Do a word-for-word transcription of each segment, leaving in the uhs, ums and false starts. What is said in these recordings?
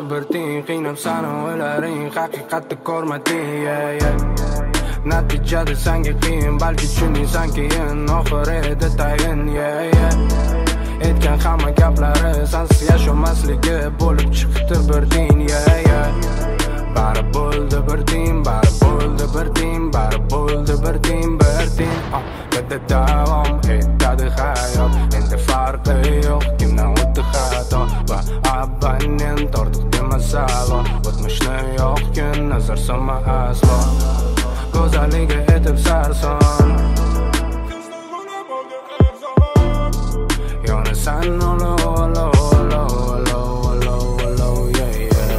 bir tiyin qiynab sani o'ylaring haqiqatni ko'rmading yeah, yeah. Natijada senga qiyin balki tushundingsan keyin oxiri edi tayin yeah, yeah. Aytgan hamma gaplari sensiz yasholmasligi bo'lib chiqdi bir din yeah, yeah. Bari bo'ldi bir din, bari bo'ldi bir din, bari bo'ldi bir din, bir din oh, Dada davom etadi hayot endi farqi yo'q kimdan o'tdi xato va abonent ortiq demasalo o'tmishni yo'qkin nazar solma aslo go'zalligi etib sarson yonasan olo olo olo olo olo olo yeah yeah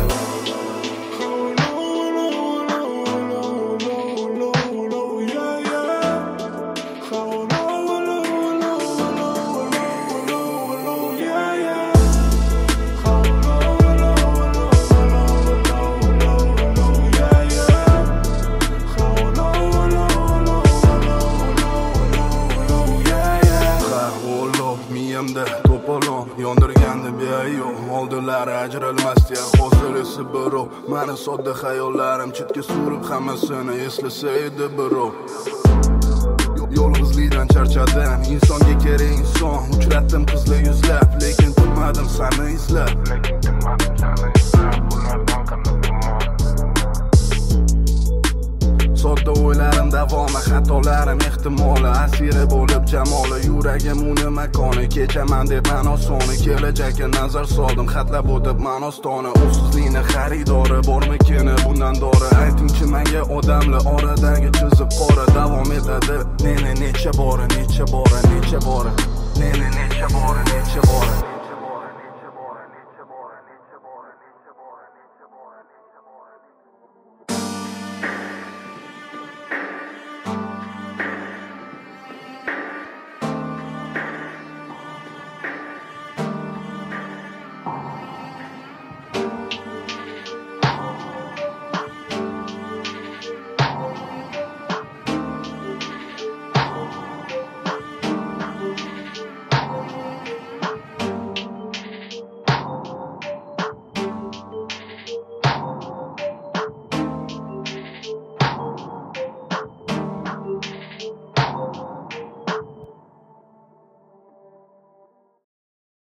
to'polon yondirgandi beyo oldilari ajralmas deya hozir esa birov mani sodda xayollarim chetga surib hammasini eslasa edi birov yolg'izlikdan charchadim insonga kerak inson uchratdim qizli yuzlab lekin bilmadim sani izlab lekin bilmadim sani izlab bulardan qanday sodda o'ylarim davomi xatolarim ehtimoli asiri bo'lib jamoli yuragim uni makoni kechaman deb man osoni kelajakka nazar soldim xatlab o'tib man ostona o'sizlikni xaridori bormikini bundan dori aytingchi menga odamli oradagi chiziq qora davom etadi neni necha bora necha bora necha bora neni necha bora necha bora